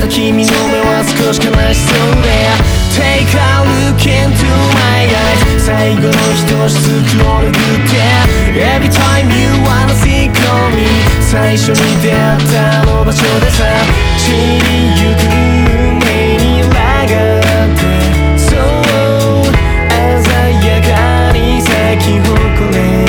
だ君の目は少し悲しそうで Take a look into my eyes 最後の一つスクロールグって Every time you wanna see me 最初に出会ったあの場所でさ散りゆく運命に抗ってそう鮮やかに咲き誇れ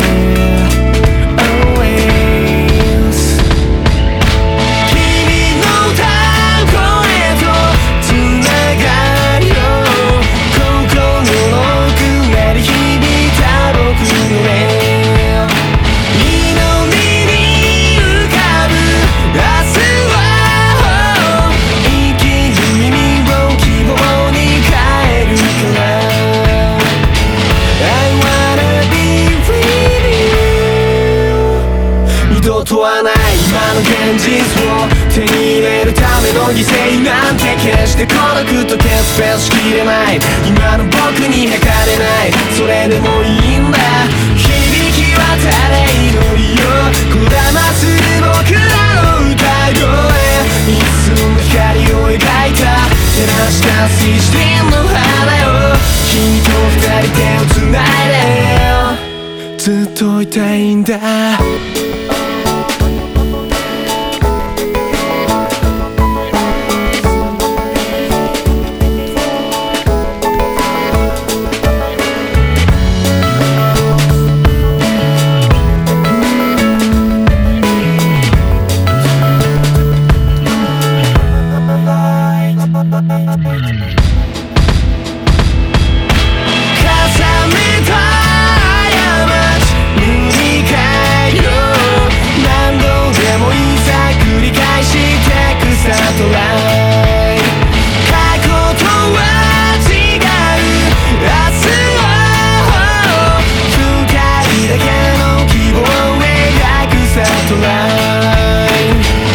とはない今の現実を手に入れるための犠牲なんて決して孤独と決別しきれない今の僕に測れないそれでもいいんだ響き渡れ祈りをこだまする僕らの歌声一寸の光を描いた照らした水晶の花を君と二人手をつないでずっといたいんだ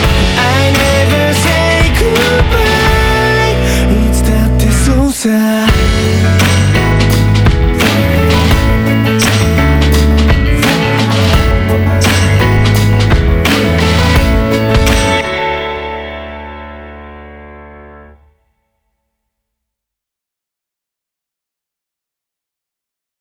I never say goodbye いつだってそうさ